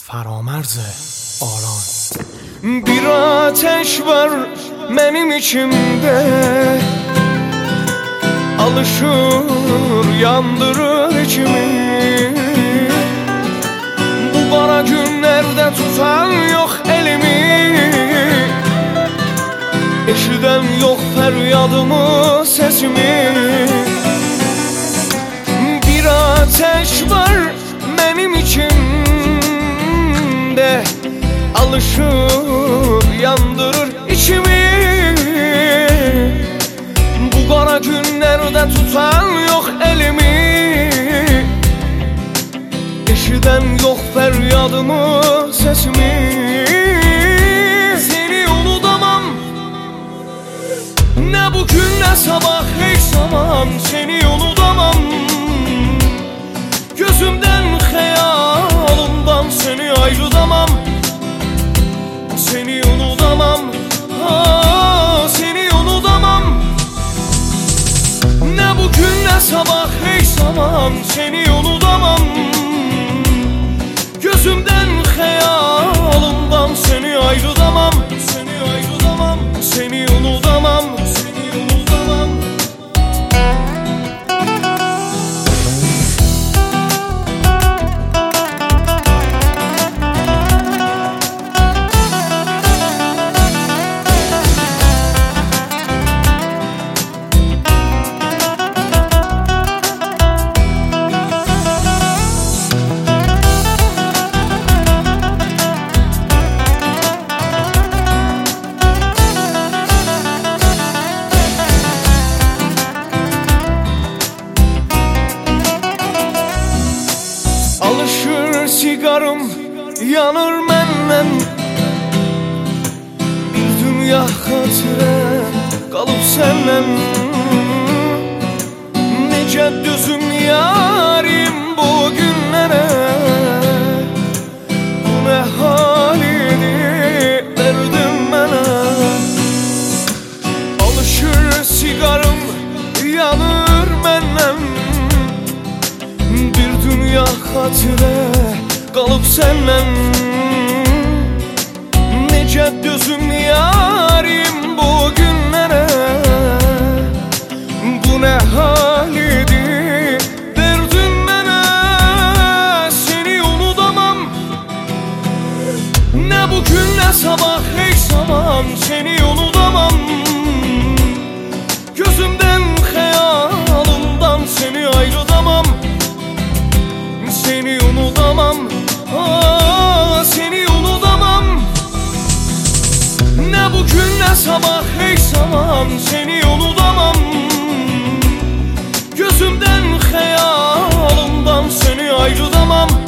فرامرز آران. Bir ateş var benim içimde, alışır yandırır içimi. Bu kara günlerde tutan yok elimi, eşiden yok feryadımı sesimi. Bir ateş var benim içimde, alışır yandırır içimi. Bu kara günlerde tutan yok elimi, eşiden yok feryadımı sesimi. Seni unutamam, ne bugün ne sabah hiç zaman. Seni unutamam, gözümden hayalımdan seni ayırtamam. Seni unutamam, seni unutamam, ne bugün ne sabah hiç zaman. Seni unutamam, gözümden hayalımdan seni ayırtamam. Seni ayırtamam, seni unutamam, seni unutamam. Alışır sigarım, yanır məndən. Bir dünya xatirə qalıb səndən. Necə dözüm yarim bu günlərə, bu nə halini verdin mənə. Alışır sigarım, yanır məndən. Bir dünya xatirə qalıb səndən. Necə dözüm yarim bu günlərə, bu nə halidir verdin mənə. Seni unutamam, nə bugün nə sabah heç zaman. Seni unutamam, gözümdən xəyalımdan seni ayırtamam. Seni unutamam, seni unutamam, ne bugün ne sabah hiç zaman. Seni unutamam, gözümden hayalımdan seni ayırtamam.